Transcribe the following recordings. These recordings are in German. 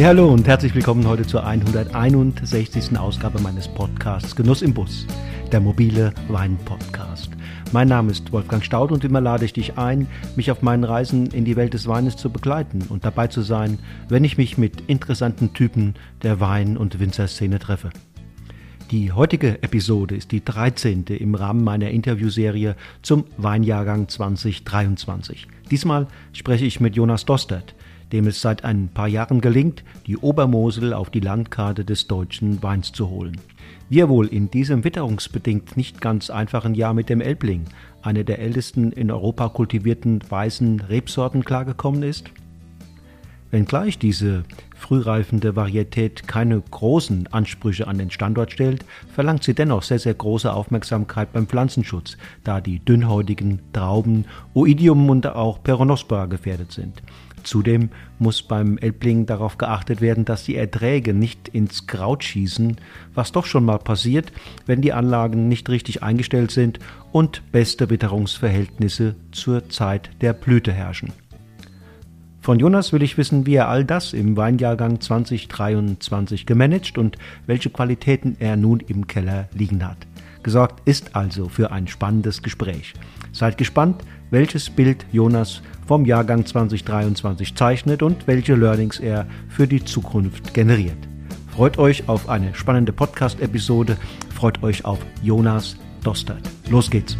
Ja, hallo und herzlich willkommen heute zur 161. Ausgabe meines Podcasts Genuss im Bus, der mobile Wein-Podcast. Mein Name ist Wolfgang Staudt und immer lade ich dich ein, mich auf meinen Reisen in die Welt des Weines zu begleiten und dabei zu sein, wenn ich mich mit interessanten Typen der Wein- und Winzerszene treffe. Die heutige Episode ist die 13. im Rahmen meiner Interviewserie zum Weinjahrgang 2023. Diesmal spreche ich mit Jonas Dostert, dem es seit ein paar Jahren gelingt, die Obermosel auf die Landkarte des deutschen Weins zu holen. Wie er wohl in diesem witterungsbedingt nicht ganz einfachen Jahr mit dem Elbling, eine der ältesten in Europa kultivierten weißen Rebsorten, klargekommen ist? Wenngleich diese frühreifende Varietät keine großen Ansprüche an den Standort stellt, verlangt sie dennoch sehr, sehr große Aufmerksamkeit beim Pflanzenschutz, da die dünnhäutigen Trauben Oidium und auch Peronospora gefährdet sind. Zudem muss beim Elbling darauf geachtet werden, dass die Erträge nicht ins Kraut schießen, was doch schon mal passiert, wenn die Anlagen nicht richtig eingestellt sind und beste Witterungsverhältnisse zur Zeit der Blüte herrschen. Von Jonas will ich wissen, wie er all das im Weinjahrgang 2023 gemanagt und welche Qualitäten er nun im Keller liegen hat. Gesorgt ist also für ein spannendes Gespräch. Seid gespannt, welches Bild Jonas vom Jahrgang 2023 zeichnet und welche Learnings er für die Zukunft generiert. Freut euch auf eine spannende Podcast-Episode, freut euch auf Jonas Dostert. Los geht's!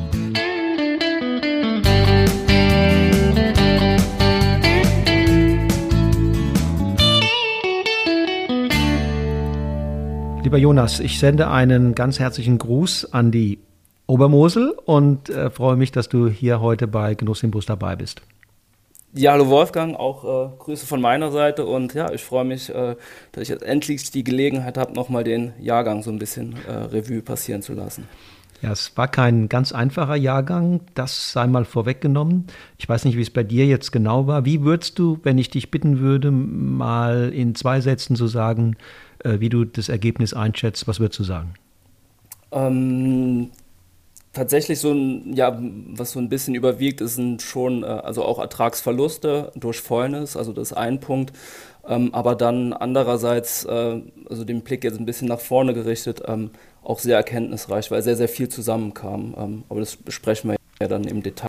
Lieber Jonas, ich sende einen ganz herzlichen Gruß an die Obermosel und freue mich, dass du hier heute bei Genuss im Bus dabei bist. Ja, hallo Wolfgang, auch Grüße von meiner Seite und ja, ich freue mich, dass ich jetzt endlich die Gelegenheit habe, nochmal den Jahrgang so ein bisschen Revue passieren zu lassen. Ja, es war kein ganz einfacher Jahrgang, das sei mal vorweggenommen. Ich weiß nicht, wie es bei dir jetzt genau war. Wie würdest du, wenn ich dich bitten würde, mal in 2 Sätzen zu sagen, wie du das Ergebnis einschätzt, was würdest du sagen? Tatsächlich was so ein bisschen überwiegt, sind schon also auch Ertragsverluste durch Fäulnis, also das ist ein Punkt. Aber dann andererseits, also den Blick jetzt ein bisschen nach vorne gerichtet, auch sehr erkenntnisreich, weil sehr, sehr viel zusammenkam. Aber das besprechen wir ja dann im Detail.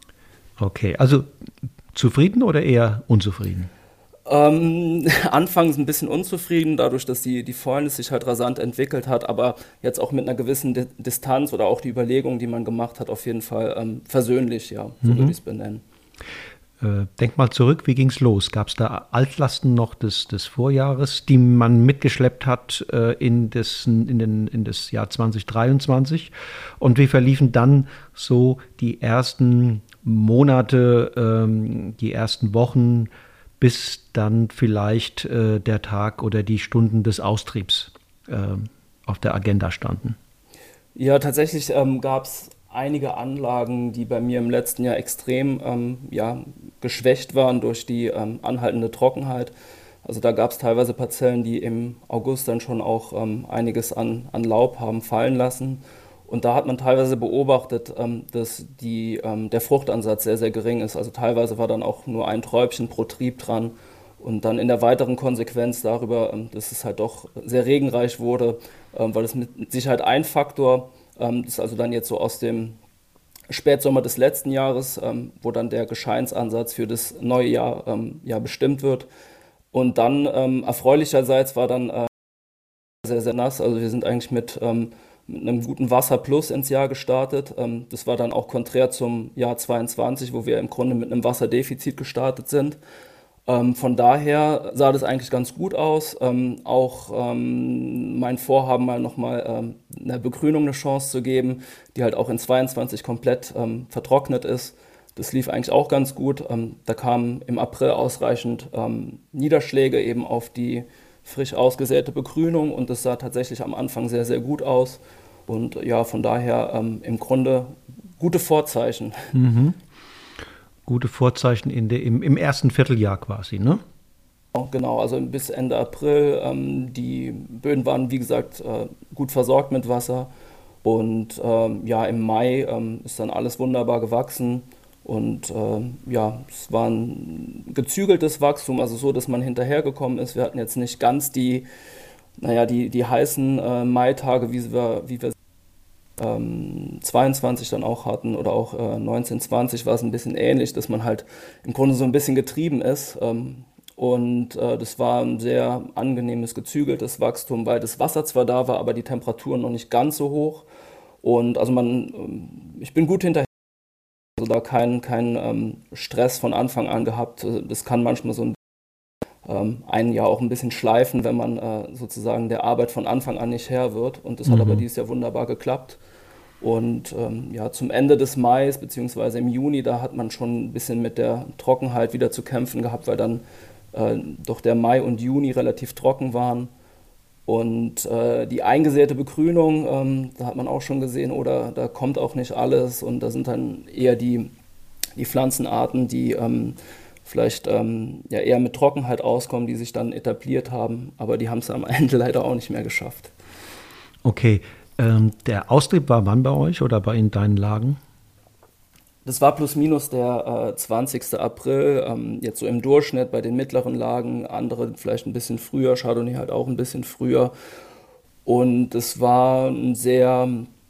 Okay, also zufrieden oder eher unzufrieden? Anfangs ein bisschen unzufrieden, dadurch, dass die Fäulnis sich halt rasant entwickelt hat, aber jetzt auch mit einer gewissen Distanz oder auch die Überlegungen, die man gemacht hat, auf jeden Fall versöhnlich, ja, so würde ich es benennen. Denk mal zurück, wie ging's los? Gab es da Altlasten noch des Vorjahres, die man mitgeschleppt hat in das Jahr 2023? Und wie verliefen dann so die ersten Monate, die ersten Wochen, bis dann vielleicht der Tag oder die Stunden des Austriebs auf der Agenda standen? Ja, tatsächlich gab es einige Anlagen, die bei mir im letzten Jahr extrem geschwächt waren durch die anhaltende Trockenheit. Also da gab es teilweise Parzellen, die im August dann schon auch einiges an Laub haben fallen lassen. Und da hat man teilweise beobachtet, dass der Fruchtansatz sehr, sehr gering ist. Also teilweise war dann auch nur ein Träubchen pro Trieb dran. Und dann in der weiteren Konsequenz darüber, dass es halt doch sehr regenreich wurde, weil es mit Sicherheit ein Faktor, das ist also dann jetzt so aus dem Spätsommer des letzten Jahres, wo dann der Gescheinsansatz für das neue Jahr bestimmt wird. Und dann erfreulicherseits war dann sehr, sehr nass. Also wir sind eigentlich mit einem guten Wasser plus ins Jahr gestartet. Das war dann auch konträr zum Jahr 22, wo wir im Grunde mit einem Wasserdefizit gestartet sind. Von daher sah das eigentlich ganz gut aus. Auch mein Vorhaben, mal nochmal einer Begrünung eine Chance zu geben, die halt auch in 22 komplett vertrocknet ist. Das lief eigentlich auch ganz gut. Da kamen im April ausreichend Niederschläge eben auf die frisch ausgesäte Begrünung und das sah tatsächlich am Anfang sehr, sehr gut aus. Und ja, von daher im Grunde gute Vorzeichen. Mhm. Gute Vorzeichen im ersten Vierteljahr quasi, ne? Genau, also bis Ende April. Die Böden waren, wie gesagt, gut versorgt mit Wasser. Und im Mai ist dann alles wunderbar gewachsen. Und ja, es war ein gezügeltes Wachstum, also so, dass man hinterhergekommen ist. Wir hatten jetzt nicht ganz die heißen Maitage, wie wir 22 dann auch hatten oder auch 1920 war es ein bisschen ähnlich, dass man halt im Grunde so ein bisschen getrieben ist. Und das war ein sehr angenehmes, gezügeltes Wachstum, weil das Wasser zwar da war, aber die Temperaturen noch nicht ganz so hoch. Und also ich bin gut hinterher, also da kein Stress von Anfang an gehabt. Das kann manchmal so ein Jahr auch ein bisschen schleifen, wenn man sozusagen der Arbeit von Anfang an nicht Herr wird. Und das hat aber dieses Jahr wunderbar geklappt. Und ja, zum Ende des Mais, beziehungsweise im Juni, da hat man schon ein bisschen mit der Trockenheit wieder zu kämpfen gehabt, weil dann doch der Mai und Juni relativ trocken waren. Und die eingesäte Begrünung, da hat man auch schon gesehen, oder da kommt auch nicht alles. Und da sind dann eher die Pflanzenarten, die vielleicht ja eher mit Trockenheit auskommen, die sich dann etabliert haben. Aber die haben es am Ende leider auch nicht mehr geschafft. Okay, der Austrieb war wann bei euch oder in deinen Lagen? Das war plus minus der 20. April, jetzt so im Durchschnitt bei den mittleren Lagen, andere vielleicht ein bisschen früher, Chardonnay halt auch ein bisschen früher. Und es war ein sehr,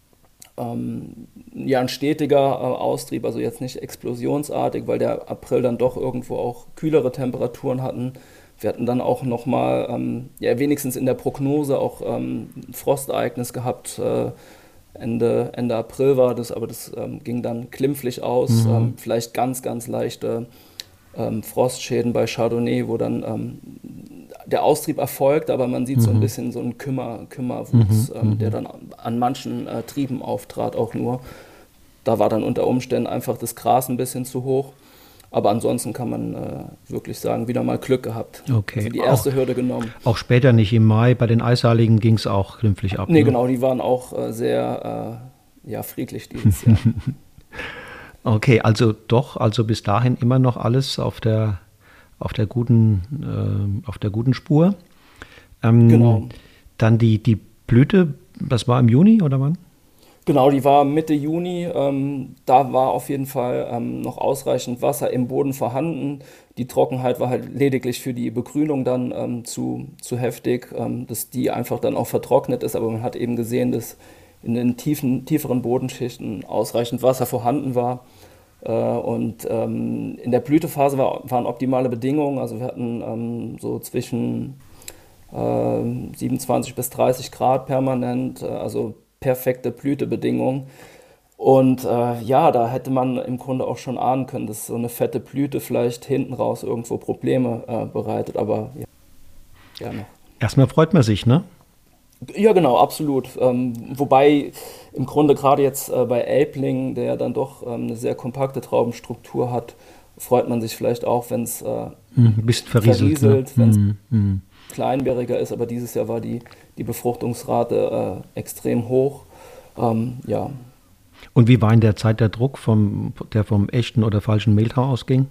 ja, ein stetiger Austrieb, also jetzt nicht explosionsartig, weil der April dann doch irgendwo auch kühlere Temperaturen hatten. Wir hatten dann auch nochmal, ja, wenigstens in der Prognose auch ein Frostereignis gehabt. Ende April war das, aber das ging dann glimpflich aus. Vielleicht ganz, ganz leichte Frostschäden bei Chardonnay, wo dann der Austrieb erfolgt, aber man sieht so ein bisschen so einen Kümmerwuchs, der dann an manchen Trieben auftrat auch nur. Da war dann unter Umständen einfach das Gras ein bisschen zu hoch. Aber ansonsten kann man wirklich sagen, wieder mal Glück gehabt. Okay. Also die erste Hürde genommen. Auch später nicht im Mai, bei den Eisheiligen ging es auch glimpflich ab. Nee, ne? genau, die waren auch sehr ja, friedlich dieses Jahr. Okay, also bis dahin immer noch alles auf der guten Spur. Genau. Dann die Blüte, das war im Juni oder wann? Genau, die war Mitte Juni. Da war auf jeden Fall noch ausreichend Wasser im Boden vorhanden. Die Trockenheit war halt lediglich für die Begrünung dann zu heftig, dass die einfach dann auch vertrocknet ist. Aber man hat eben gesehen, dass in den tieferen Bodenschichten ausreichend Wasser vorhanden war. Und in der Blütephase waren optimale Bedingungen. Also wir hatten so zwischen 27 bis 30 Grad permanent, also perfekte Blütebedingungen. Und ja, da hätte man im Grunde auch schon ahnen können, dass so eine fette Blüte vielleicht hinten raus irgendwo Probleme bereitet. Aber ja, gerne. Erstmal freut man sich, ne? Ja, genau, absolut. Wobei im Grunde gerade jetzt bei Elbling, der ja dann doch eine sehr kompakte Traubenstruktur hat, freut man sich vielleicht auch, wenn es ein bisschen verrieselt, wenn es kleinbäriger ist. Aber dieses Jahr war die Befruchtungsrate extrem hoch. Ja. Und wie war in der Zeit der Druck, der vom echten oder falschen Mehltau ausging?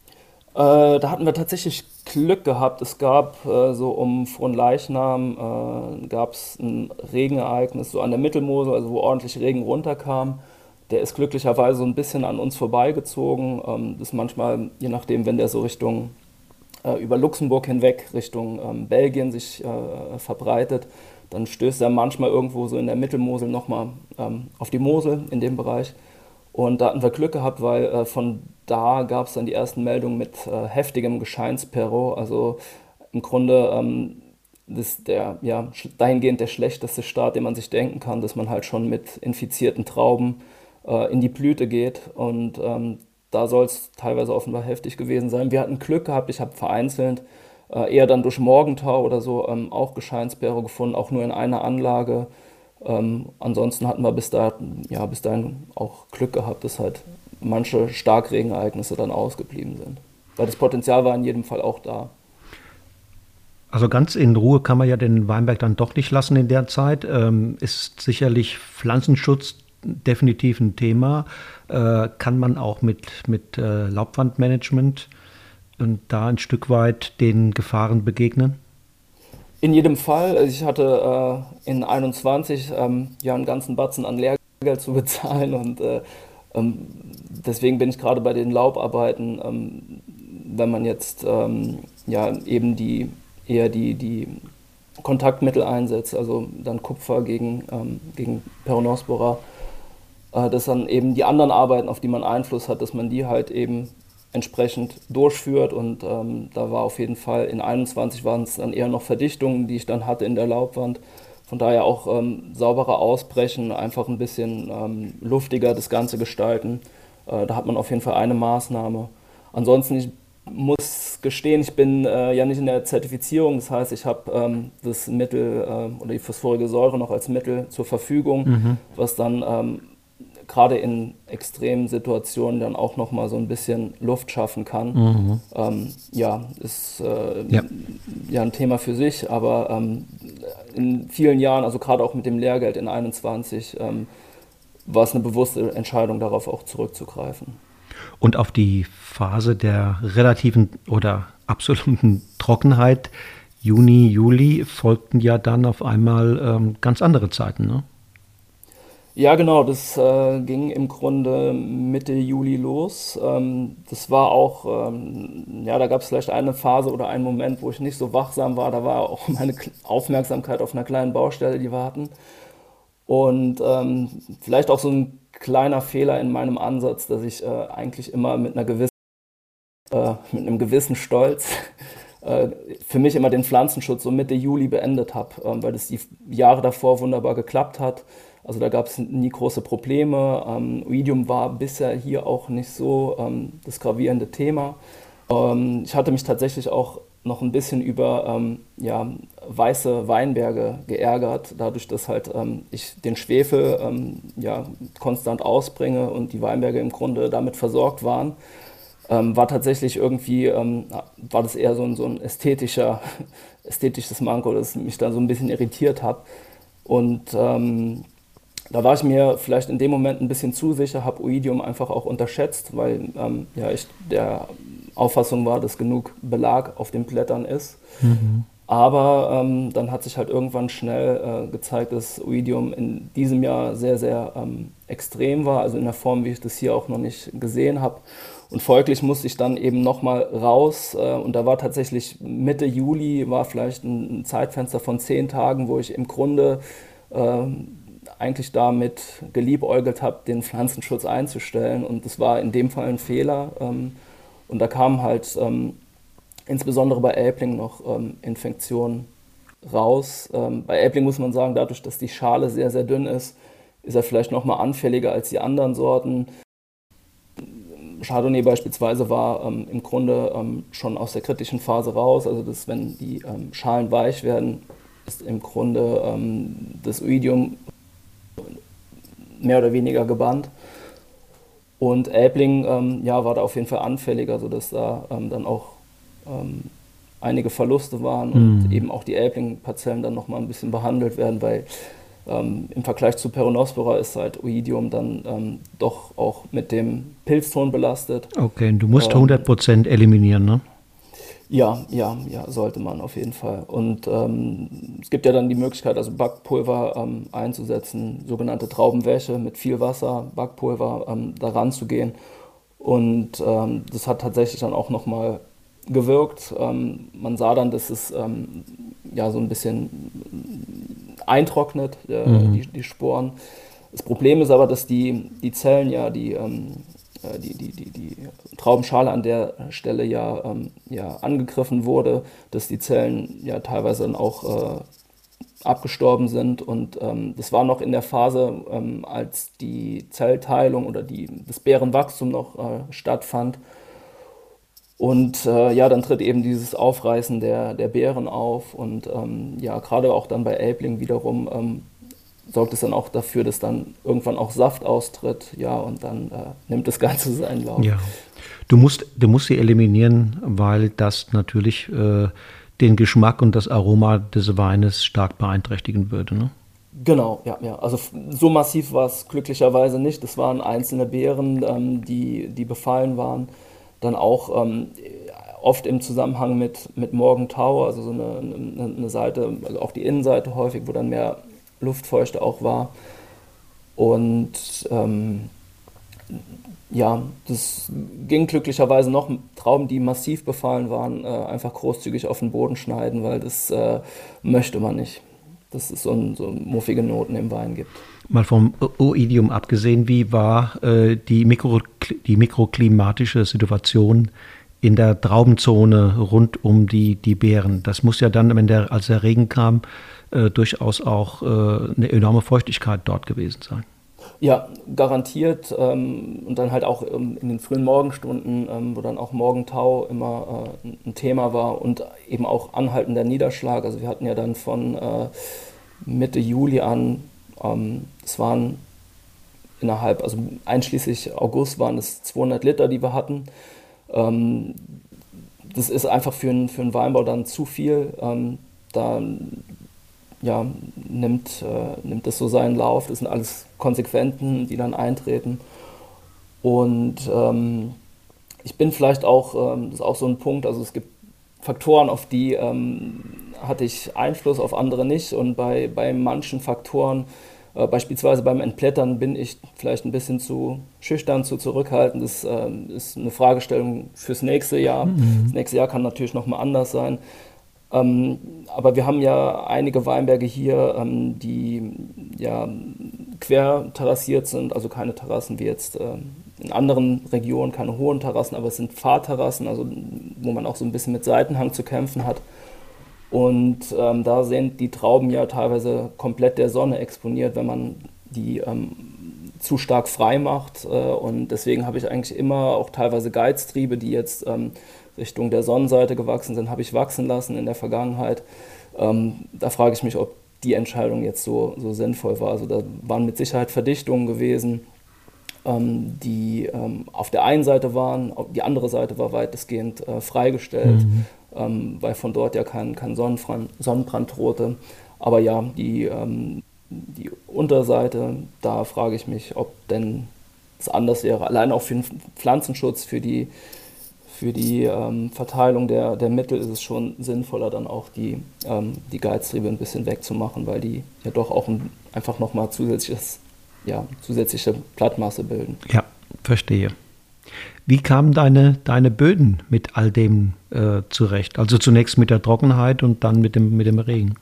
Da hatten wir tatsächlich Glück gehabt. Es gab so um Fronleichnam gab es ein Regenereignis so an der Mittelmosel, also wo ordentlich Regen runterkam. Der ist glücklicherweise so ein bisschen an uns vorbeigezogen. Das ist manchmal, je nachdem, wenn der so Richtung über Luxemburg hinweg, Richtung Belgien sich verbreitet, dann stößt er manchmal irgendwo so in der Mittelmosel nochmal auf die Mosel in dem Bereich. Und da hatten wir Glück gehabt, weil von da gab es dann die ersten Meldungen mit heftigem Gescheinsperro. Also im Grunde dahingehend der schlechteste Start, den man sich denken kann, dass man halt schon mit infizierten Trauben in die Blüte geht. Und da soll es teilweise offenbar heftig gewesen sein. Wir hatten Glück gehabt, ich habe vereinzelt eher dann durch Morgentau oder so auch Gescheinsperro gefunden, auch nur in einer Anlage. Ansonsten hatten wir bis dahin auch Glück gehabt, dass halt manche Starkregenereignisse dann ausgeblieben sind. Weil das Potenzial war in jedem Fall auch da. Also ganz in Ruhe kann man ja den Weinberg dann doch nicht lassen in der Zeit. Ist sicherlich Pflanzenschutz definitiv ein Thema. Kann man auch mit Laubwandmanagement und da ein Stück weit den Gefahren begegnen? In jedem Fall. Also ich hatte in 21 ja einen ganzen Batzen an Lehrgeld zu bezahlen und deswegen bin ich gerade bei den Laubarbeiten, wenn man jetzt eben eher die Kontaktmittel einsetzt, also dann Kupfer gegen Peronospora, dass dann eben die anderen Arbeiten, auf die man Einfluss hat, dass man die halt eben entsprechend durchführt. Und da war auf jeden Fall in 21 waren es dann eher noch Verdichtungen, die ich dann hatte in der Laubwand. Von daher auch sauberer ausbrechen, einfach ein bisschen luftiger das Ganze gestalten. Da hat man auf jeden Fall eine Maßnahme. Ansonsten, ich muss gestehen, ich bin ja nicht in der Zertifizierung. Das heißt, ich habe das Mittel oder die phosphorige Säure noch als Mittel zur Verfügung, was dann gerade in extremen Situationen dann auch nochmal so ein bisschen Luft schaffen kann. Ist ja ein Thema für sich, aber in vielen Jahren, also gerade auch mit dem Lehrgeld in 21, war es eine bewusste Entscheidung, darauf auch zurückzugreifen. Und auf die Phase der relativen oder absoluten Trockenheit, Juni, Juli, folgten ja dann auf einmal ganz andere Zeiten, ne? Ja, genau, das ging im Grunde Mitte Juli los. Das war auch, da gab es vielleicht eine Phase oder einen Moment, wo ich nicht so wachsam war. Da war auch meine Aufmerksamkeit auf einer kleinen Baustelle, die wir hatten. Und vielleicht auch so ein kleiner Fehler in meinem Ansatz, dass ich eigentlich immer mit einem gewissen Stolz für mich immer den Pflanzenschutz so Mitte Juli beendet habe, weil das die Jahre davor wunderbar geklappt hat. Also da gab es nie große Probleme. Oidium war bisher hier auch nicht so das gravierende Thema. Ich hatte mich tatsächlich auch noch ein bisschen über weiße Weinberge geärgert, dadurch, dass halt ich den Schwefel konstant ausbringe und die Weinberge im Grunde damit versorgt waren. War tatsächlich irgendwie, war das eher so ein ästhetisches Manko, das mich da so ein bisschen irritiert hat. Und da war ich mir vielleicht in dem Moment ein bisschen zu sicher, habe Oidium einfach auch unterschätzt, weil ich der Auffassung war, dass genug Belag auf den Blättern ist. Aber dann hat sich halt irgendwann schnell gezeigt, dass Oidium in diesem Jahr sehr, sehr extrem war, also in der Form, wie ich das hier auch noch nicht gesehen habe. Und folglich musste ich dann eben nochmal raus und da war tatsächlich Mitte Juli, war vielleicht ein Zeitfenster von 10 Tagen, wo ich im Grunde eigentlich damit geliebäugelt habe, den Pflanzenschutz einzustellen, und das war in dem Fall ein Fehler. Und da kamen halt insbesondere bei Elbling noch Infektionen raus. Bei Elbling muss man sagen, dadurch, dass die Schale sehr, sehr dünn ist, ist er vielleicht noch mal anfälliger als die anderen Sorten. Chardonnay beispielsweise war im Grunde schon aus der kritischen Phase raus, also dass, wenn die Schalen weich werden, ist im Grunde das Oidium mehr oder weniger gebannt. Und Elbling war da auf jeden Fall anfälliger, sodass da dann auch einige Verluste waren und eben auch die Elbling-Parzellen dann nochmal ein bisschen behandelt werden, weil im Vergleich zu Peronospora ist halt Oidium dann doch auch mit dem Pilzton belastet. Okay, du musst 100% eliminieren, ne? Ja, sollte man auf jeden Fall. Und es gibt ja dann die Möglichkeit, also Backpulver einzusetzen, sogenannte Traubenwäsche mit viel Wasser, Backpulver da ranzugehen. Und das hat tatsächlich dann auch nochmal gewirkt. Man sah dann, dass es so ein bisschen eintrocknet, die Sporen. Das Problem ist aber, dass die Zellen die Traubenschale an der Stelle angegriffen wurde, dass die Zellen ja teilweise dann auch abgestorben sind, und das war noch in der Phase, als die Zellteilung oder das Beerenwachstum noch stattfand. Und dann tritt eben dieses Aufreißen der Beeren auf, und gerade auch dann bei Elbling wiederum sorgt es dann auch dafür, dass dann irgendwann auch Saft austritt, und dann nimmt das Ganze seinen Lauf. Ja, du musst sie eliminieren, weil das natürlich den Geschmack und das Aroma des Weines stark beeinträchtigen würde, ne? Genau, ja. Also so massiv war es glücklicherweise nicht. Das waren einzelne Beeren, die befallen waren. Dann auch oft im Zusammenhang mit Morgentau, also so eine Seite, also auch die Innenseite häufig, wo dann mehr Luftfeuchte auch war. Und Ja, das ging glücklicherweise noch. Trauben, die massiv befallen waren, einfach großzügig auf den Boden schneiden, weil das möchte man nicht, dass es so muffige Noten im Wein gibt. Mal vom Oidium abgesehen, wie war die mikroklimatische Situation in der Traubenzone rund um die Beeren? Das muss ja dann, als der Regen kam, durchaus auch eine enorme Feuchtigkeit dort gewesen sein. Ja, garantiert. Und dann halt auch in den frühen Morgenstunden, wo dann auch Morgentau immer ein Thema war und eben auch anhaltender Niederschlag. Also wir hatten ja dann von Mitte Juli an, es waren also einschließlich August waren es 200 Liter, die wir hatten. Das ist einfach für einen Weinbau dann zu viel. Da ja, nimmt es so seinen Lauf. Das sind alles Konsequenzen, die dann eintreten. Und ich bin vielleicht auch, das ist auch so ein Punkt, also es gibt Faktoren, auf die hatte ich Einfluss, auf andere nicht. Und bei manchen Faktoren, beispielsweise beim Entblättern, bin ich vielleicht ein bisschen zu schüchtern, zu zurückhaltend. Das ist eine Fragestellung fürs nächste Jahr. Mhm. Das nächste Jahr kann natürlich nochmal anders sein. Aber wir haben ja einige Weinberge hier, die ja quer terrassiert sind, also keine Terrassen wie jetzt in anderen Regionen, keine hohen Terrassen, aber es sind Pfadterrassen, also wo man auch so ein bisschen mit Seitenhang zu kämpfen hat. Und da sind die Trauben ja teilweise komplett der Sonne exponiert, wenn man die zu stark frei macht. Und deswegen habe ich eigentlich immer auch teilweise Geiztriebe, die jetzt Richtung der Sonnenseite gewachsen sind, habe ich wachsen lassen in der Vergangenheit. Da frage ich mich, ob die Entscheidung jetzt so sinnvoll war. Also da waren mit Sicherheit Verdichtungen gewesen, die auf der einen Seite waren, die andere Seite war weitestgehend freigestellt, weil von dort ja kein Sonnenbrand drohte. Aber ja, die Unterseite, da frage ich mich, ob denn es anders wäre. Allein auch für den Pflanzenschutz, für die Verteilung der Mittel ist es schon sinnvoller, dann auch die Geiztriebe ein bisschen wegzumachen, weil die ja doch auch einfach nochmal zusätzliche Blattmasse bilden. Ja, verstehe. Wie kamen deine Böden mit all dem zurecht? Also zunächst mit der Trockenheit und dann mit dem Regen?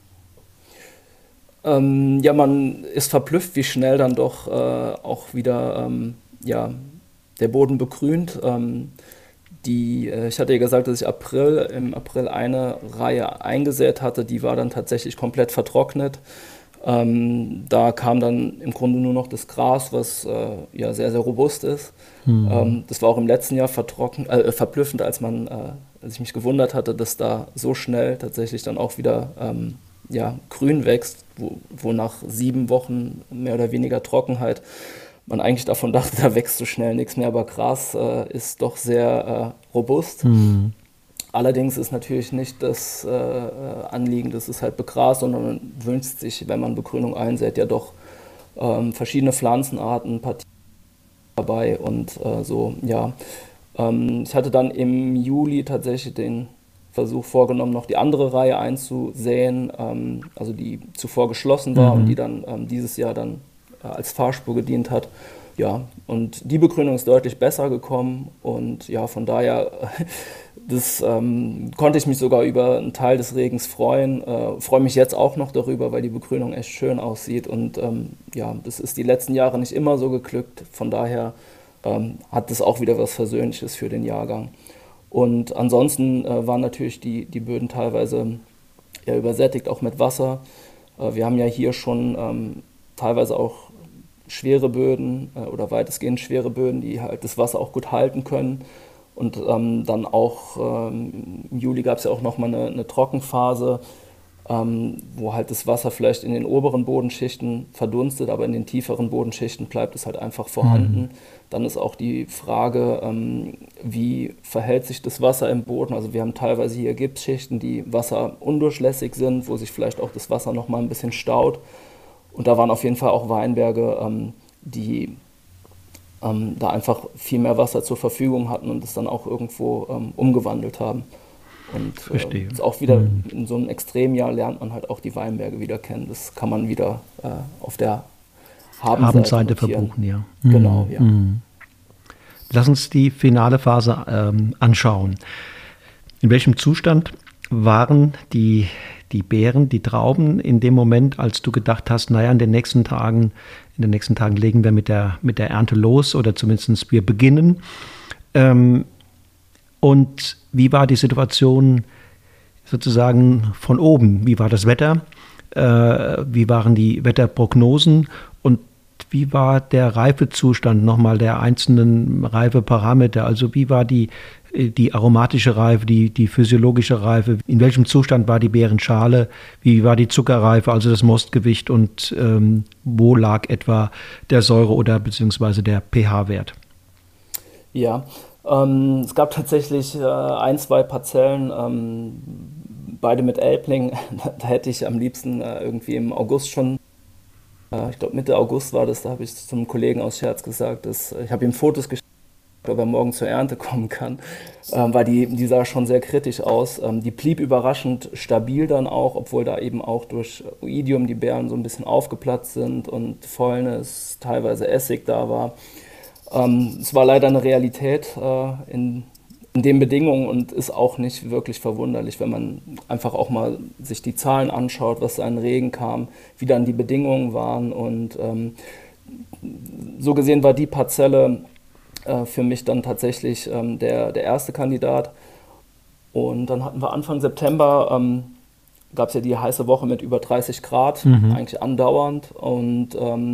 Ja, man ist verblüfft, wie schnell dann doch auch wieder der Boden begrünt. Ich hatte ja gesagt, dass ich im April eine Reihe eingesät hatte, die war dann tatsächlich komplett vertrocknet. Da kam dann im Grunde nur noch das Gras, was sehr, sehr robust ist. Das war auch im letzten Jahr verblüffend, als ich mich gewundert hatte, dass da so schnell tatsächlich dann auch wieder grün wächst, wo nach 7 Wochen mehr oder weniger Trockenheit man eigentlich davon dachte, da wächst so schnell nichts mehr, aber Gras ist doch sehr robust. Allerdings ist natürlich nicht das Anliegen, dass es halt begrast, sondern man wünscht sich, wenn man Begrünung einsät, ja doch verschiedene Pflanzenarten, Partien dabei und ich hatte dann im Juli tatsächlich den Versuch vorgenommen, noch die andere Reihe einzusäen, also die zuvor geschlossen war und die dann dieses Jahr dann als Fahrspur gedient hat. Ja, und die Begrünung ist deutlich besser gekommen und ja, von daher konnte ich mich sogar über einen Teil des Regens freuen. Freue mich jetzt auch noch darüber, weil die Begrünung echt schön aussieht und das ist die letzten Jahre nicht immer so geglückt. Von daher hat das auch wieder was Versöhnliches für den Jahrgang. Und ansonsten waren natürlich die Böden teilweise übersättigt, auch mit Wasser. Wir haben ja hier schon teilweise auch schwere Böden oder weitestgehend schwere Böden, die halt das Wasser auch gut halten können. Und dann auch im Juli gab es ja auch nochmal eine Trockenphase, wo halt das Wasser vielleicht in den oberen Bodenschichten verdunstet, aber in den tieferen Bodenschichten bleibt es halt einfach vorhanden. Dann ist auch die Frage, wie verhält sich das Wasser im Boden? Also wir haben teilweise hier Gipsschichten, die wasserundurchlässig sind, wo sich vielleicht auch das Wasser nochmal ein bisschen staut. Und da waren auf jeden Fall auch Weinberge, die da einfach viel mehr Wasser zur Verfügung hatten und es dann auch irgendwo umgewandelt haben. Und Verstehe. Auch wieder in so einem Extremjahr lernt man halt auch die Weinberge wieder kennen. Das kann man wieder auf der Habenseite verbuchen, ja. Genau, ja. Lass uns die finale Phase anschauen. In welchem Zustand waren die Beeren, die Trauben in dem Moment, als du gedacht hast, naja, in den nächsten Tagen legen wir mit der Ernte los oder zumindest wir beginnen. Und wie war die Situation sozusagen von oben? Wie war das Wetter? Wie waren die Wetterprognosen? Und wie war der Reifezustand nochmal der einzelnen Reifeparameter? Also wie war die aromatische Reife, die physiologische Reife? In welchem Zustand war die Beerenschale? Wie war die Zuckerreife, also das Mostgewicht? Und wo lag etwa der Säure- oder beziehungsweise der pH-Wert? Ja, es gab tatsächlich ein, zwei Parzellen, beide mit Elbling. Da hätte ich am liebsten irgendwie im August schon, ich glaube Mitte August war das, da habe ich zum Kollegen aus Scherz gesagt, dass ich habe ihm Fotos geschickt, ob er morgen zur Ernte kommen kann, weil die sah schon sehr kritisch aus. Die blieb überraschend stabil dann auch, obwohl da eben auch durch Oidium die Beeren so ein bisschen aufgeplatzt sind und Fäulnis, teilweise Essig da war. Es war leider eine Realität in den Bedingungen und ist auch nicht wirklich verwunderlich, wenn man einfach auch mal sich die Zahlen anschaut, was an Regen kam, wie dann die Bedingungen waren. Und so gesehen war die Parzelle für mich dann tatsächlich der erste Kandidat. Und dann hatten wir Anfang September, gab es ja die heiße Woche mit über 30 Grad, eigentlich andauernd. Und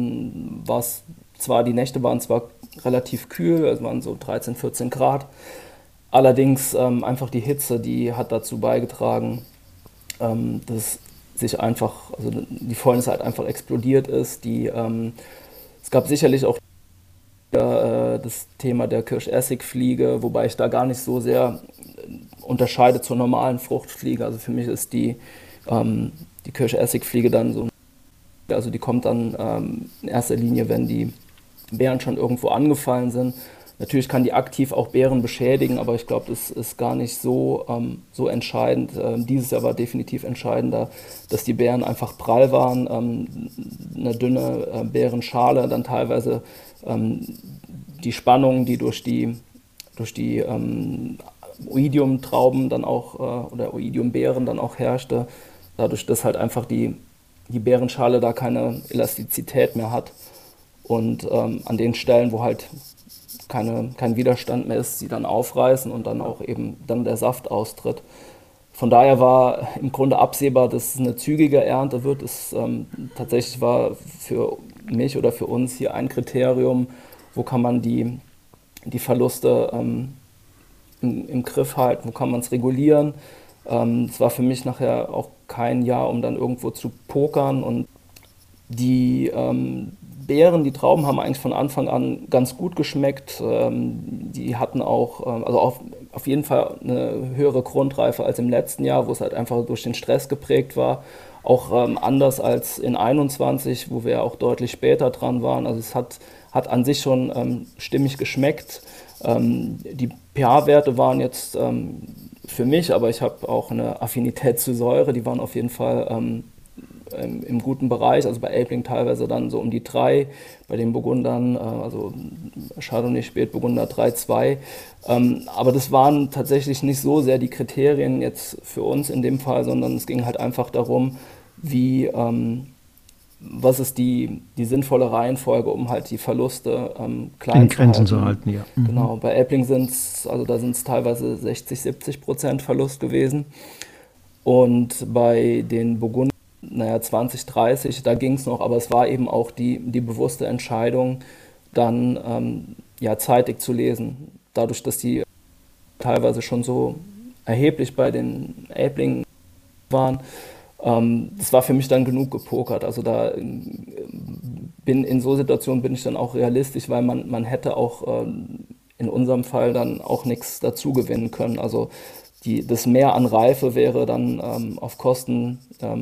die Nächte waren zwar relativ kühl, es waren so 13, 14 Grad. Allerdings einfach die Hitze, die hat dazu beigetragen, dass sich einfach, also die Fäulnis halt einfach explodiert ist. Es gab sicherlich auch das Thema der Kirschessigfliege, wobei ich da gar nicht so sehr unterscheide zur normalen Fruchtfliege. Also für mich ist die Kirschessigfliege dann so, also die kommt dann in erster Linie, wenn die Beeren schon irgendwo angefallen sind. Natürlich kann die aktiv auch Beeren beschädigen, aber ich glaube, das ist gar nicht so entscheidend. Dieses Jahr war definitiv entscheidender, dass die Beeren einfach prall waren, eine dünne Beerenschale, dann teilweise die Spannung, die durch die Oidium-Trauben dann auch oder Oidium-Beeren dann auch herrschte, dadurch, dass halt einfach die Beerenschale da keine Elastizität mehr hat und an den Stellen, wo halt kein Widerstand mehr ist, sie dann aufreißen und dann auch eben dann der Saft austritt. Von daher war im Grunde absehbar, dass es eine zügige Ernte wird. Es tatsächlich war für mich oder für uns hier ein Kriterium, wo kann man die Verluste im Griff halten, wo kann man es regulieren. Es war für mich nachher auch kein Jahr, um dann irgendwo zu pokern. Und die Beeren, die Trauben haben eigentlich von Anfang an ganz gut geschmeckt. Die hatten auch, also auf jeden Fall eine höhere Grundreife als im letzten Jahr, wo es halt einfach durch den Stress geprägt war. Auch anders als in 21, wo wir auch deutlich später dran waren. Also es hat an sich schon stimmig geschmeckt. Die pH-Werte waren jetzt für mich, aber ich habe auch eine Affinität zu Säure, die waren auf jeden Fall im guten Bereich, also bei Elbling teilweise dann so um die 3, bei den Burgundern, also Chardonnay Spätburgunder 3,2. Aber das waren tatsächlich nicht so sehr die Kriterien jetzt für uns in dem Fall, sondern es ging halt einfach darum, was ist die sinnvolle Reihenfolge, um halt die Verluste klein in Grenzen zu halten. Ja. Genau, bei Elbling sind es teilweise 60-70% Verlust gewesen. Und bei den Burgundern 20, 30, da ging es noch, aber es war eben auch die bewusste Entscheidung, dann zeitig zu lesen. Dadurch, dass die teilweise schon so erheblich bei den Elblingen waren, das war für mich dann genug gepokert. Also in so Situationen bin ich dann auch realistisch, weil man hätte auch in unserem Fall dann auch nichts dazu gewinnen können. Also das Mehr an Reife wäre dann auf Kosten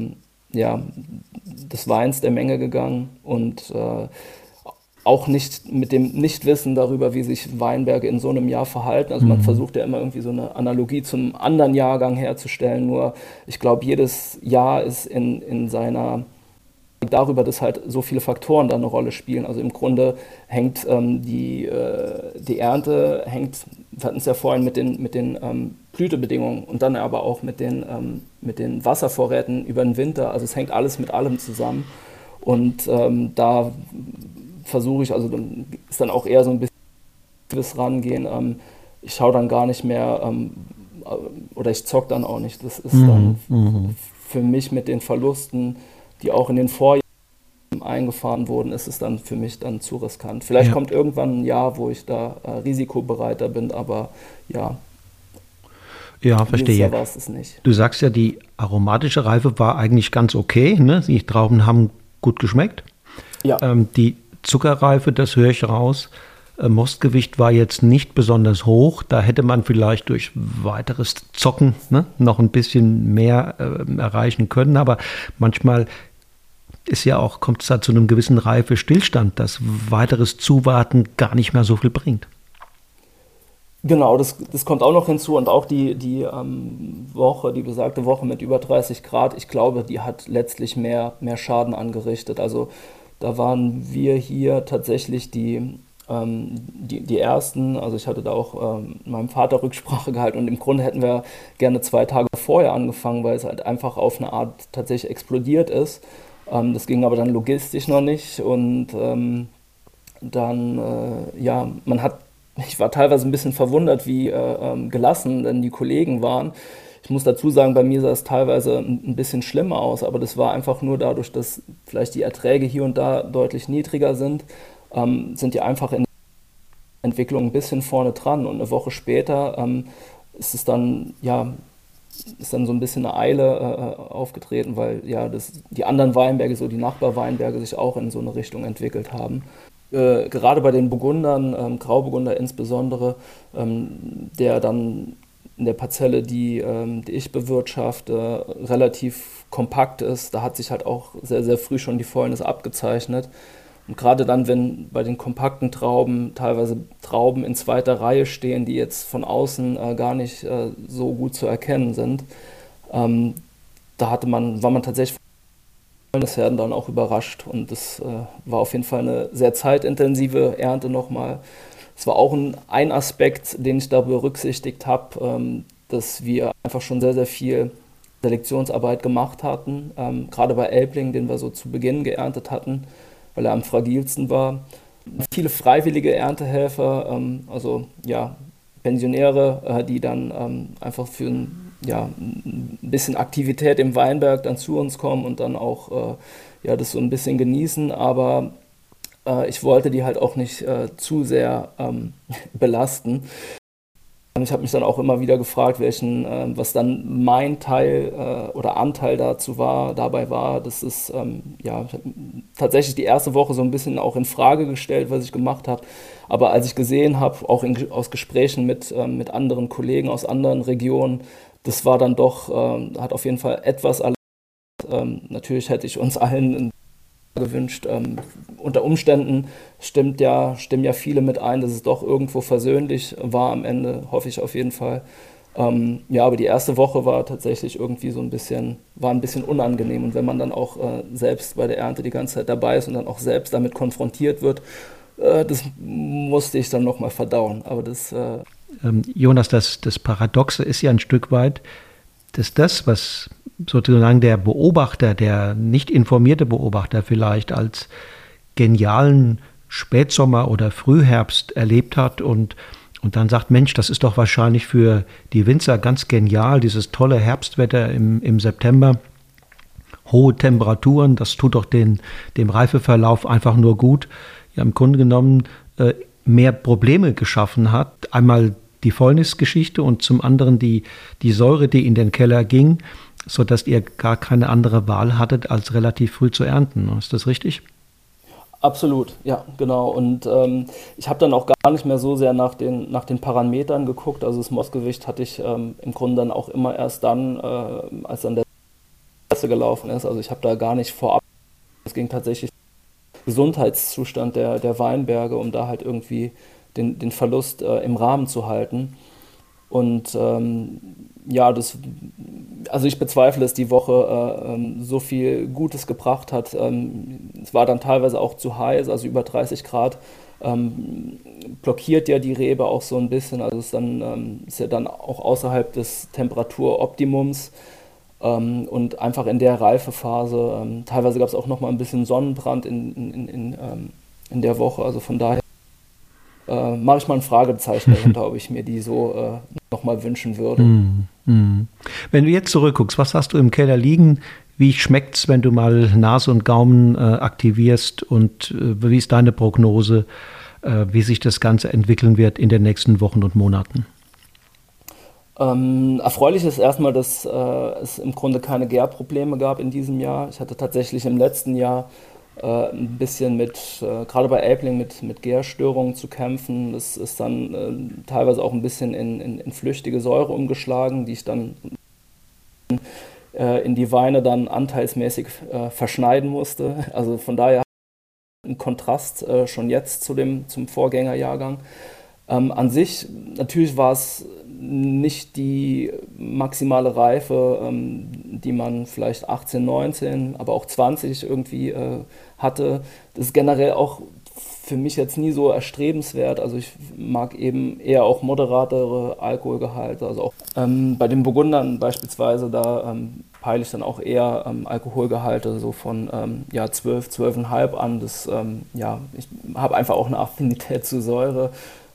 des Weins der Menge gegangen und auch nicht mit dem Nichtwissen darüber, wie sich Weinberge in so einem Jahr verhalten. Also man versucht ja immer irgendwie so eine Analogie zum anderen Jahrgang herzustellen, nur ich glaube, jedes Jahr ist in seiner darüber, dass halt so viele Faktoren da eine Rolle spielen. Also im Grunde hängt die Ernte, wir hatten es ja vorhin mit den Blütebedingungen und dann aber auch mit den Wasservorräten über den Winter. Also es hängt alles mit allem zusammen. Und da versuche ich, also dann ist dann auch eher so ein bisschen das Rangehen. Ich schaue dann gar nicht mehr oder ich zock dann auch nicht. Das ist dann für mich mit den Verlusten, die auch in den Vorjahren eingefahren wurden, ist es dann für mich dann zu riskant. Vielleicht kommt irgendwann ein Jahr, wo ich da risikobereiter bin, aber ja. Ja, verstehe. Jahr war es nicht. Du sagst ja, die aromatische Reife war eigentlich ganz okay, ne? Die Trauben haben gut geschmeckt. Ja. Die Zuckerreife, das höre ich raus. Mostgewicht war jetzt nicht besonders hoch. Da hätte man vielleicht durch weiteres Zocken, ne, noch ein bisschen mehr erreichen können. Aber manchmal kommt es da zu einem gewissen Reifestillstand, dass weiteres Zuwarten gar nicht mehr so viel bringt. Genau, das kommt auch noch hinzu und auch die besagte Woche mit über 30 Grad, ich glaube, die hat letztlich mehr Schaden angerichtet. Also da waren wir hier tatsächlich die Ersten, also ich hatte da auch meinem Vater Rücksprache gehalten und im Grunde hätten wir gerne 2 Tage vorher angefangen, weil es halt einfach auf eine Art tatsächlich explodiert ist. Das ging aber dann logistisch noch nicht und ich war teilweise ein bisschen verwundert, wie gelassen denn die Kollegen waren. Ich muss dazu sagen, bei mir sah es teilweise ein bisschen schlimmer aus, aber das war einfach nur dadurch, dass vielleicht die Erträge hier und da deutlich niedriger sind die einfach in der Entwicklung ein bisschen vorne dran. Und eine Woche später ist dann so ein bisschen eine Eile aufgetreten, weil die anderen Weinberge, so die Nachbarweinberge, sich auch in so eine Richtung entwickelt haben. Gerade bei den Burgundern, Grauburgunder insbesondere, der dann in der Parzelle, die ich bewirtschafte, relativ kompakt ist, da hat sich halt auch sehr, sehr früh schon die Fäulnis abgezeichnet. Und gerade dann, wenn bei den kompakten Trauben teilweise Trauben in zweiter Reihe stehen, die jetzt von außen gar nicht so gut zu erkennen sind, war man tatsächlich von den Fäulnisherden dann auch überrascht. Und das war auf jeden Fall eine sehr zeitintensive Ernte nochmal. Es war auch ein Aspekt, den ich da berücksichtigt habe, dass wir einfach schon sehr, sehr viel Selektionsarbeit gemacht hatten, gerade bei Elbling, den wir so zu Beginn geerntet hatten, weil er am fragilsten war. Viele freiwillige Erntehelfer, Pensionäre, die dann einfach für ein bisschen Aktivität im Weinberg dann zu uns kommen und dann auch das so ein bisschen genießen. Aber ich wollte die halt auch nicht zu sehr belasten. Ich habe mich dann auch immer wieder gefragt, was dann mein Teil oder Anteil dabei war. Das ist ich habe tatsächlich die erste Woche so ein bisschen auch in Frage gestellt, was ich gemacht habe. Aber als ich gesehen habe, auch aus Gesprächen mit anderen Kollegen aus anderen Regionen, das war dann doch, hat auf jeden Fall etwas natürlich hätte ich uns allen gewünscht. Unter Umständen stimmen ja viele mit ein, dass es doch irgendwo versöhnlich war am Ende, hoffe ich auf jeden Fall. Aber die erste Woche war tatsächlich irgendwie ein bisschen unangenehm. Und wenn man dann auch selbst bei der Ernte die ganze Zeit dabei ist und dann auch selbst damit konfrontiert wird, das musste ich dann nochmal verdauen. Aber Jonas, das Paradoxe ist ja ein Stück weit, dass das, was sozusagen der Beobachter, der nicht informierte Beobachter vielleicht als genialen Spätsommer oder Frühherbst erlebt hat und dann sagt, Mensch, das ist doch wahrscheinlich für die Winzer ganz genial, dieses tolle Herbstwetter im September, hohe Temperaturen, das tut doch dem Reifeverlauf einfach nur gut. Ja, im Grunde genommen mehr Probleme geschaffen hat. Einmal die Fäulnisgeschichte und zum anderen die Säure, die in den Keller ging, sodass ihr gar keine andere Wahl hattet, als relativ früh zu ernten. Ist das richtig? Absolut, ja, genau. Und ich habe dann auch gar nicht mehr so sehr nach den Parametern geguckt. Also das Mostgewicht hatte ich im Grunde dann auch immer erst dann, als dann der Presse gelaufen ist. Also ich habe da gar nicht vorab, es ging tatsächlich um den Gesundheitszustand der Weinberge, um da halt irgendwie den Verlust im Rahmen zu halten. Und also ich bezweifle, dass die Woche so viel Gutes gebracht hat. Es war dann teilweise auch zu heiß, also über 30 Grad blockiert ja die Rebe auch so ein bisschen. Also ist ja dann auch außerhalb des Temperaturoptimums. Und einfach in der Reifephase, teilweise gab es auch noch mal ein bisschen Sonnenbrand in der Woche. Also von daher mache ich mal ein Fragezeichen dahinter, ob ich mir die so noch mal wünschen würde. Wenn du jetzt zurückguckst, was hast du im Keller liegen? Wie schmeckt's, wenn du mal Nase und Gaumen aktivierst? Und wie ist deine Prognose, wie sich das Ganze entwickeln wird in den nächsten Wochen und Monaten? Erfreulich ist erstmal, dass es im Grunde keine Gärprobleme gab in diesem Jahr. Ich hatte tatsächlich im letzten Jahr ein bisschen gerade bei Aibling mit Gärstörungen zu kämpfen. Das ist dann teilweise auch ein bisschen in flüchtige Säure umgeschlagen, die ich dann in die Weine dann anteilsmäßig verschneiden musste. Also von daher ein Kontrast schon jetzt zum Vorgängerjahrgang. An sich, natürlich war es nicht die maximale Reife, die man vielleicht 18, 19, aber auch 20 irgendwie hatte. Das ist generell auch für mich jetzt nie so erstrebenswert. Also ich mag eben eher auch moderatere Alkoholgehalte. Also auch bei den Burgundern beispielsweise, da peile ich dann auch eher Alkoholgehalte so von 12, 12,5 an. Ich habe einfach auch eine Affinität zu Säure.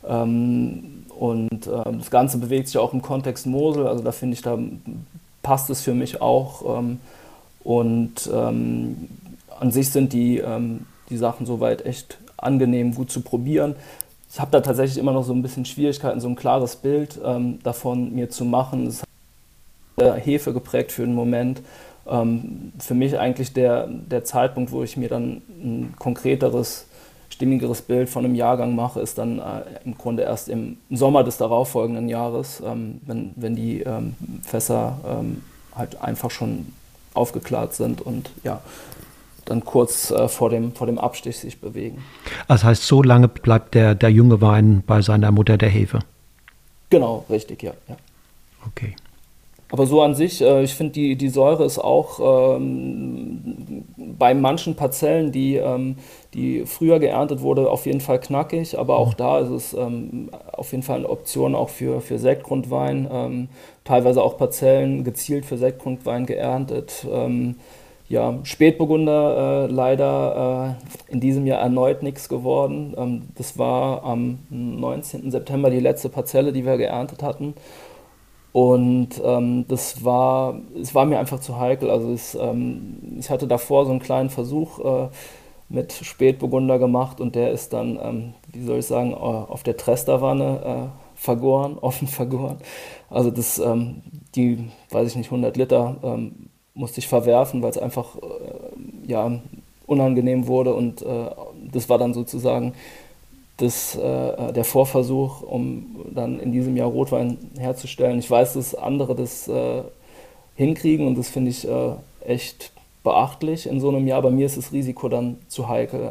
Das Ganze bewegt sich auch im Kontext Mosel, also da finde ich, da passt es für mich auch. An sich sind die Sachen soweit echt angenehm, gut zu probieren. Ich habe da tatsächlich immer noch so ein bisschen Schwierigkeiten, so ein klares Bild davon mir zu machen. Es hat Hefe geprägt für den Moment. Für mich eigentlich der Zeitpunkt, wo ich mir dann ein konkreteres, stimmigeres Bild von einem Jahrgang mache, ist dann im Grunde erst im Sommer des darauffolgenden Jahres, wenn die Fässer halt einfach schon aufgeklärt sind und ja, dann kurz vor dem Abstich sich bewegen. Das heißt, so lange bleibt der junge Wein bei seiner Mutter der Hefe? Genau, richtig, ja. Okay. Aber so an sich, ich finde, die Säure ist auch bei manchen Parzellen, die früher geerntet wurde, auf jeden Fall knackig. Aber auch da ist es auf jeden Fall eine Option auch für Sektgrundwein. Teilweise auch Parzellen gezielt für Sektgrundwein geerntet. Spätburgunder leider in diesem Jahr erneut nichts geworden. Das war am 19. September die letzte Parzelle, die wir geerntet hatten. Und es war mir einfach zu heikel. Also ich hatte davor so einen kleinen Versuch mit Spätburgunder gemacht und der ist dann, auf der Tresterwanne offen vergoren. Also die, weiß ich nicht, 100 Liter musste ich verwerfen, weil es einfach unangenehm wurde und das war dann sozusagen der Vorversuch, um dann in diesem Jahr Rotwein herzustellen. Ich weiß, dass andere das hinkriegen und das finde ich echt beachtlich in so einem Jahr. Bei mir ist das Risiko dann zu heikel.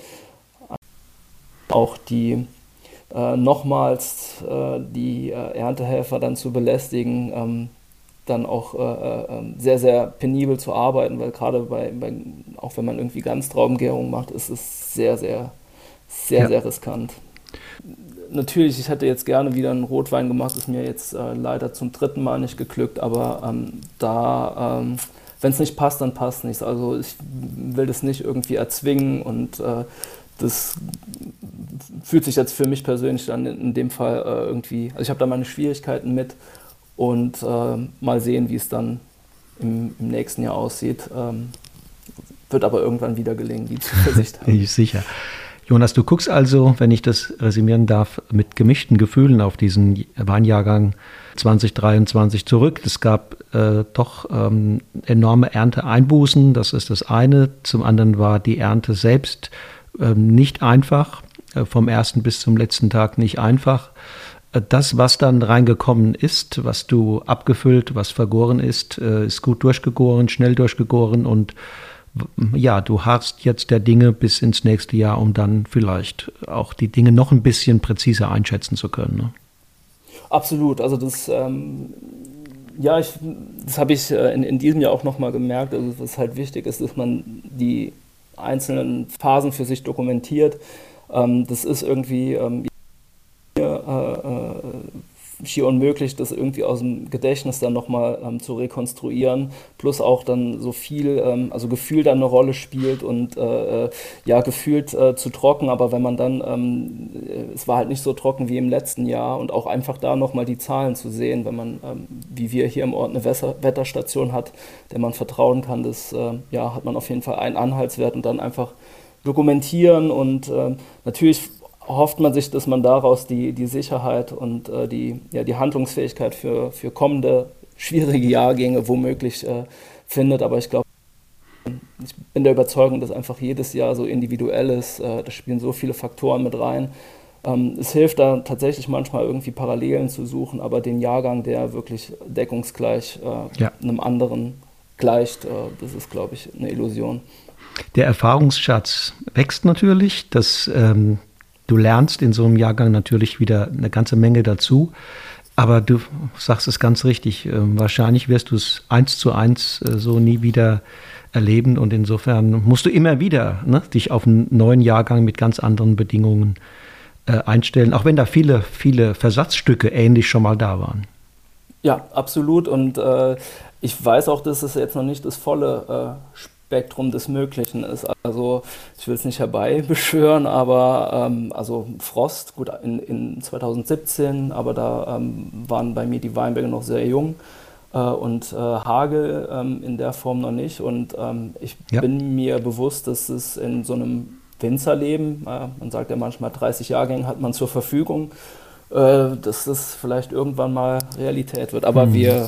Auch nochmals die Erntehelfer dann zu belästigen, dann auch sehr, sehr penibel zu arbeiten, weil gerade auch wenn man irgendwie Ganztraubengärung macht, ist es sehr, sehr riskant. Natürlich, ich hätte jetzt gerne wieder einen Rotwein gemacht, ist mir jetzt leider zum 3. Mal nicht geglückt, aber wenn es nicht passt, dann passt nichts. Also ich will das nicht irgendwie erzwingen und das fühlt sich jetzt für mich persönlich dann in dem Fall irgendwie, also ich habe da meine Schwierigkeiten mit und mal sehen, wie es dann im nächsten Jahr aussieht. Wird aber irgendwann wieder gelingen, die Zuversicht haben. Sicher. Jonas, du guckst also, wenn ich das resümieren darf, mit gemischten Gefühlen auf diesen Weinjahrgang 2023 zurück. Es gab doch enorme Ernteeinbußen, das ist das eine. Zum anderen war die Ernte selbst nicht einfach, vom ersten bis zum letzten Tag nicht einfach. Das, was dann reingekommen ist, was du abgefüllt, was vergoren ist gut durchgegoren, schnell durchgegoren und ja, du harrst jetzt der Dinge bis ins nächste Jahr, um dann vielleicht auch die Dinge noch ein bisschen präziser einschätzen zu können. Ne? Absolut. Also das habe ich in diesem Jahr auch nochmal gemerkt, also was halt wichtig ist, dass man die einzelnen Phasen für sich dokumentiert. Das ist irgendwie schier unmöglich, das irgendwie aus dem Gedächtnis dann nochmal zu rekonstruieren, plus auch dann so viel, also Gefühl dann eine Rolle spielt und gefühlt zu trocken, aber wenn man dann, es war halt nicht so trocken wie im letzten Jahr und auch einfach da nochmal die Zahlen zu sehen, wenn man, wie wir hier im Ort eine Wetterstation hat, der man vertrauen kann, das hat man auf jeden Fall einen Anhaltswert und dann einfach dokumentieren und natürlich hofft man sich, dass man daraus die Sicherheit und die Handlungsfähigkeit für kommende schwierige Jahrgänge womöglich findet. Aber ich glaube, ich bin der Überzeugung, dass einfach jedes Jahr so individuell ist. Da spielen so viele Faktoren mit rein. Es hilft da tatsächlich manchmal irgendwie Parallelen zu suchen, aber den Jahrgang, der wirklich deckungsgleich einem anderen gleicht, das ist, glaube ich, eine Illusion. Der Erfahrungsschatz wächst natürlich, du lernst in so einem Jahrgang natürlich wieder eine ganze Menge dazu, aber du sagst es ganz richtig, wahrscheinlich wirst du es 1:1 so nie wieder erleben und insofern musst du immer wieder dich auf einen neuen Jahrgang mit ganz anderen Bedingungen einstellen, auch wenn da viele, viele Versatzstücke ähnlich schon mal da waren. Ja, absolut und ich weiß auch, dass es jetzt noch nicht das volle Spektrum des Möglichen ist. Also ich will es nicht herbeibeschwören, aber also Frost, gut, in 2017, aber da waren bei mir die Weinberge noch sehr jung und Hagel in der Form noch nicht. Und ich bin mir bewusst, dass es in so einem Winzerleben, man sagt ja manchmal 30 Jahrgänge hat man zur Verfügung, dass das vielleicht irgendwann mal Realität wird. Aber wir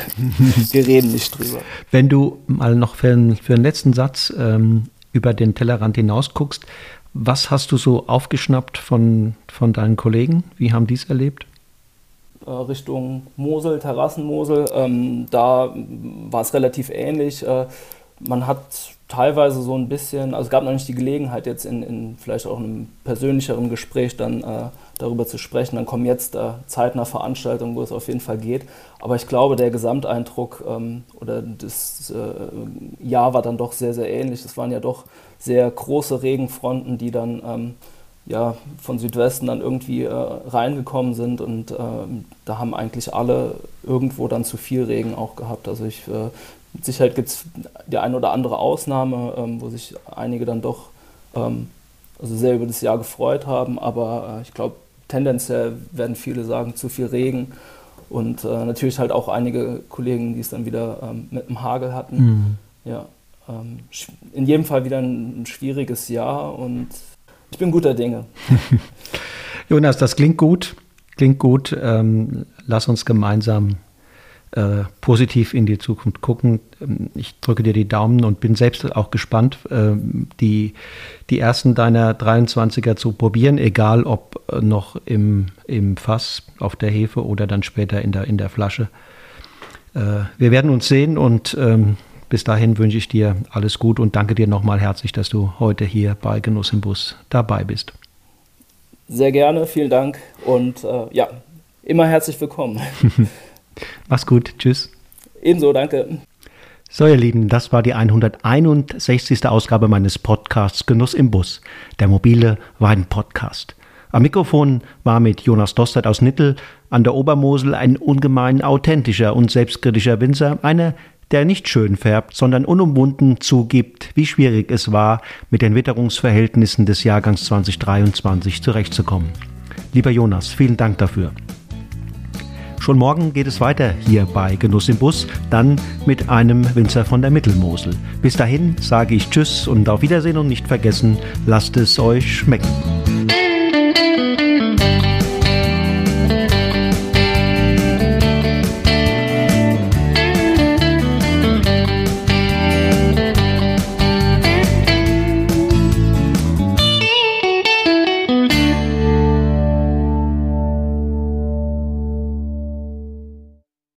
reden nicht drüber. Wenn du mal noch für einen letzten Satz über den Tellerrand hinaus guckst, was hast du so aufgeschnappt von deinen Kollegen? Wie haben die es erlebt? Richtung Mosel, Terrassenmosel, da war es relativ ähnlich. Man hat teilweise so ein bisschen, also es gab noch nicht die Gelegenheit, jetzt in vielleicht auch einem persönlicheren Gespräch dann darüber zu sprechen. Dann kommen jetzt zeitnah Veranstaltungen, wo es auf jeden Fall geht. Aber ich glaube, der Gesamteindruck oder das Jahr war dann doch sehr, sehr ähnlich. Es waren ja doch sehr große Regenfronten, die dann von Südwesten dann irgendwie reingekommen sind und da haben eigentlich alle irgendwo dann zu viel Regen auch gehabt. Also mit Sicherheit gibt es die eine oder andere Ausnahme, wo sich einige dann doch also sehr über das Jahr gefreut haben, aber ich glaube, tendenziell werden viele sagen, zu viel Regen und natürlich halt auch einige Kollegen, die es dann wieder mit dem Hagel hatten. Mhm. Ja, in jedem Fall wieder ein schwieriges Jahr und ich bin guter Dinge. Jonas, das klingt gut. Lass uns gemeinsam positiv in die Zukunft gucken. Ich drücke dir die Daumen und bin selbst auch gespannt, die ersten deiner 23er zu probieren, egal ob noch im Fass auf der Hefe oder dann später in der Flasche. Wir werden uns sehen und bis dahin wünsche ich dir alles gut und danke dir nochmal herzlich, dass du heute hier bei Genuss im Bus dabei bist. Sehr gerne, vielen Dank und immer herzlich willkommen. Mach's gut, tschüss. Ebenso, danke. So ihr Lieben, das war die 161. Ausgabe meines Podcasts Genuss im Bus, der mobile Wein-Podcast. Am Mikrofon war mit Jonas Dostert aus Nittel an der Obermosel ein ungemein authentischer und selbstkritischer Winzer, einer, der nicht schön färbt, sondern unumwunden zugibt, wie schwierig es war, mit den Witterungsverhältnissen des Jahrgangs 2023 zurechtzukommen. Lieber Jonas, vielen Dank dafür. Schon morgen geht es weiter hier bei Genuss im Bus, dann mit einem Winzer von der Mittelmosel. Bis dahin sage ich Tschüss und auf Wiedersehen und nicht vergessen, lasst es euch schmecken.